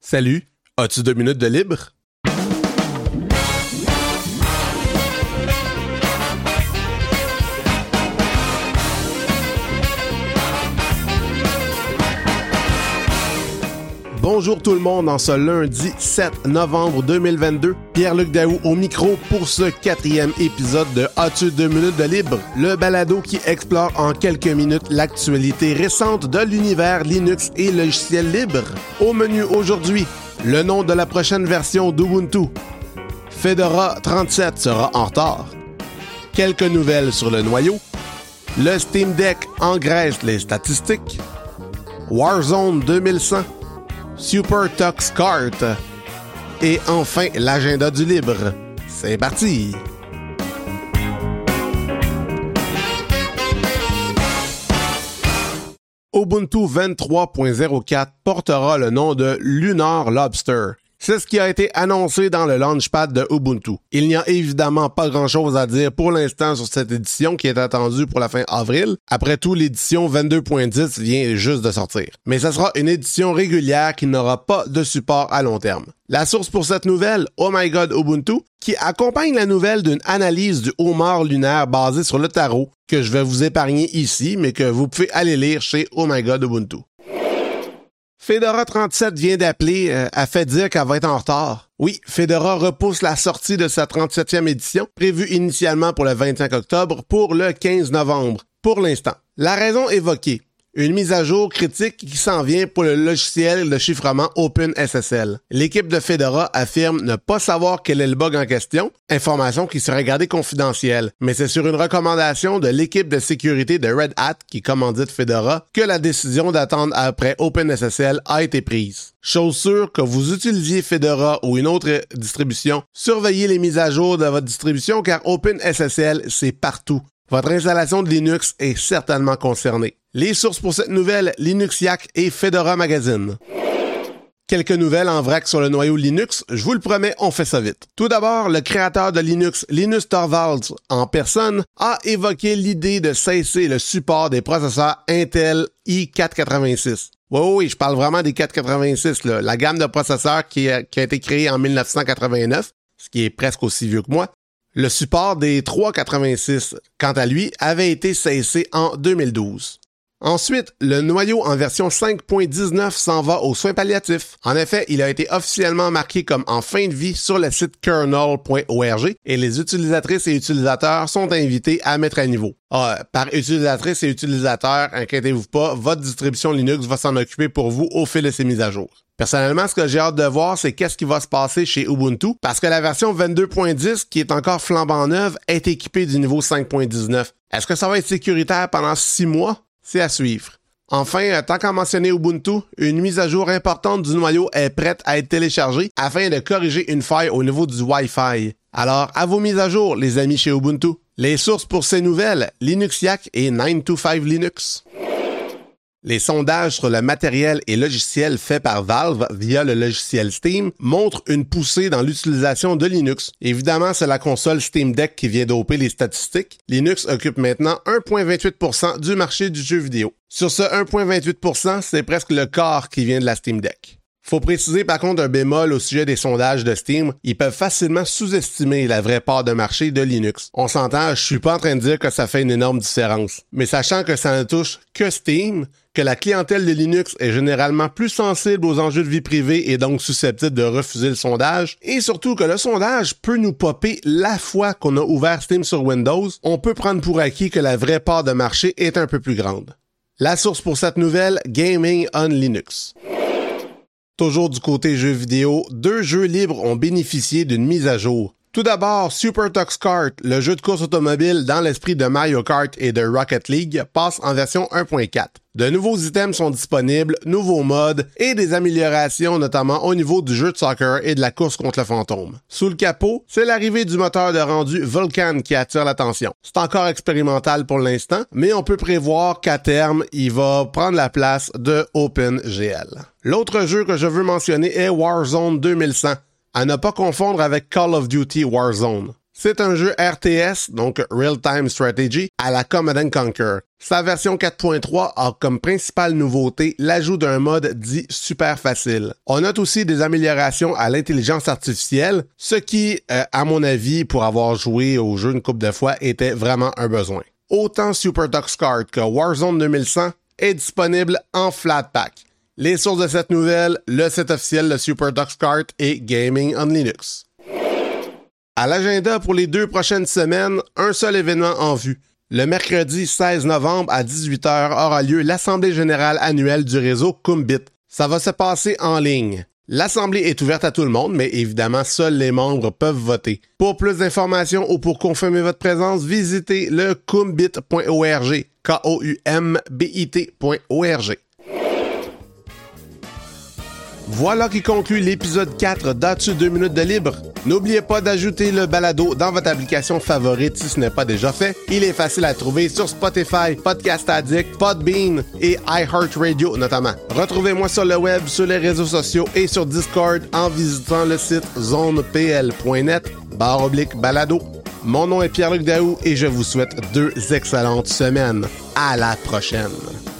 Salut, as-tu 2 minutes de libre? Bonjour tout le monde en ce lundi 7 novembre 2022. Pierre-Luc Daou au micro pour ce 4e épisode de As-tu 2 minutes de libre? Le balado qui explore en quelques minutes l'actualité récente de l'univers Linux et logiciels libres. Au menu aujourd'hui, le nom de la prochaine version d'Ubuntu. Fedora 37 sera en retard. Quelques nouvelles sur le noyau. Le Steam Deck engraisse les statistiques. Warzone 2100. Super Tux Kart et enfin l'agenda du libre. C'est parti! Ubuntu 23.04 portera le nom de Lunar Lobster. C'est ce qui a été annoncé dans le Launchpad de Ubuntu. Il n'y a évidemment pas grand-chose à dire pour l'instant sur cette édition qui est attendue pour la fin avril. Après tout, l'édition 22.10 vient juste de sortir. Mais ce sera une édition régulière qui n'aura pas de support à long terme. La source pour cette nouvelle, Oh My God Ubuntu, qui accompagne la nouvelle d'une analyse du homard lunaire basée sur le tarot, que je vais vous épargner ici, mais que vous pouvez aller lire chez Oh My God Ubuntu. Fedora 37 vient d'appeler, a fait dire qu'elle va être en retard. Oui, Fedora repousse la sortie de sa 37e édition, prévue initialement pour le 25 octobre, pour le 15 novembre, pour l'instant. La raison évoquée, une mise à jour critique qui s'en vient pour le logiciel de chiffrement OpenSSL. L'équipe de Fedora affirme ne pas savoir quel est le bug en question, information qui serait gardée confidentielle, mais c'est sur une recommandation de l'équipe de sécurité de Red Hat qui commandite Fedora que la décision d'attendre après OpenSSL a été prise. Chose sûre, que vous utilisiez Fedora ou une autre distribution, surveillez les mises à jour de votre distribution car OpenSSL, c'est partout. Votre installation de Linux est certainement concernée. Les sources pour cette nouvelle, Linuxiac et Fedora Magazine. Quelques nouvelles en vrac sur le noyau Linux, je vous le promets, on fait ça vite. Tout d'abord, le créateur de Linux, Linus Torvalds, en personne, a évoqué l'idée de cesser le support des processeurs Intel i486. Oui, je parle vraiment des 486, là, la gamme de processeurs qui a été créée en 1989, ce qui est presque aussi vieux que moi. Le support des 386, quant à lui, avait été cessé en 2012. Ensuite, le noyau en version 5.19 s'en va aux soins palliatifs. En effet, il a été officiellement marqué comme en fin de vie sur le site kernel.org et les utilisatrices et utilisateurs sont invités à mettre à niveau. Par utilisatrices et utilisateurs, inquiétez-vous pas, votre distribution Linux va s'en occuper pour vous au fil de ces mises à jour. Personnellement, ce que j'ai hâte de voir, c'est qu'est-ce qui va se passer chez Ubuntu, parce que la version 22.10, qui est encore flambant neuve, est équipée du niveau 5.19. Est-ce que ça va être sécuritaire pendant 6 mois? C'est à suivre. Enfin, tant qu'à mentionner Ubuntu, une mise à jour importante du noyau est prête à être téléchargée afin de corriger une faille au niveau du Wi-Fi. Alors, à vos mises à jour, les amis chez Ubuntu. Les sources pour ces nouvelles, Linuxiac et 9to5 Linux. Les sondages sur le matériel et logiciels faits par Valve via le logiciel Steam montrent une poussée dans l'utilisation de Linux. Évidemment, c'est la console Steam Deck qui vient doper les statistiques. Linux occupe maintenant 1,28% du marché du jeu vidéo. Sur ce 1,28%, c'est presque le quart qui vient de la Steam Deck. Faut préciser par contre un bémol au sujet des sondages de Steam, ils peuvent facilement sous-estimer la vraie part de marché de Linux. On s'entend, je suis pas en train de dire que ça fait une énorme différence, mais sachant que ça ne touche que Steam, que la clientèle de Linux est généralement plus sensible aux enjeux de vie privée et donc susceptible de refuser le sondage, et surtout que le sondage peut nous popper la fois qu'on a ouvert Steam sur Windows, on peut prendre pour acquis que la vraie part de marché est un peu plus grande. La source pour cette nouvelle, Gaming on Linux. Toujours du côté jeux vidéo, 2 jeux libres ont bénéficié d'une mise à jour. Tout d'abord, Super Tux Kart, le jeu de course automobile dans l'esprit de Mario Kart et de Rocket League, passe en version 1.4. De nouveaux items sont disponibles, nouveaux modes et des améliorations notamment au niveau du jeu de soccer et de la course contre le fantôme. Sous le capot, c'est l'arrivée du moteur de rendu Vulkan qui attire l'attention. C'est encore expérimental pour l'instant, mais on peut prévoir qu'à terme, il va prendre la place de OpenGL. L'autre jeu que je veux mentionner est Warzone 2100. À ne pas confondre avec Call of Duty Warzone. C'est un jeu RTS, donc Real Time Strategy, à la Command & Conquer. Sa version 4.3 a comme principale nouveauté l'ajout d'un mode dit super facile. On note aussi des améliorations à l'intelligence artificielle, ce qui, à mon avis, pour avoir joué au jeu une couple de fois, était vraiment un besoin. Autant Super Tux Kart que Warzone 2100 est disponible en flat pack. Les sources de cette nouvelle, le site officiel de Super Tux Kart et Gaming on Linux. À l'agenda pour les 2 prochaines semaines, un seul événement en vue. Le mercredi 16 novembre à 18h aura lieu l'Assemblée générale annuelle du réseau Kumbit. Ça va se passer en ligne. L'Assemblée est ouverte à tout le monde, mais évidemment, seuls les membres peuvent voter. Pour plus d'informations ou pour confirmer votre présence, visitez le kumbit.org, KOUMBIT.org. Voilà qui conclut l'épisode 4 d'As-tu 2 minutes de libre. N'oubliez pas d'ajouter le balado dans votre application favorite si ce n'est pas déjà fait. Il est facile à trouver sur Spotify, Podcast Addict, Podbean et iHeartRadio notamment. Retrouvez-moi sur le web, sur les réseaux sociaux et sur Discord en visitant le site zonepl.net/balado. Mon nom est Pierre-Luc Daou et je vous souhaite 2 excellentes semaines. À la prochaine!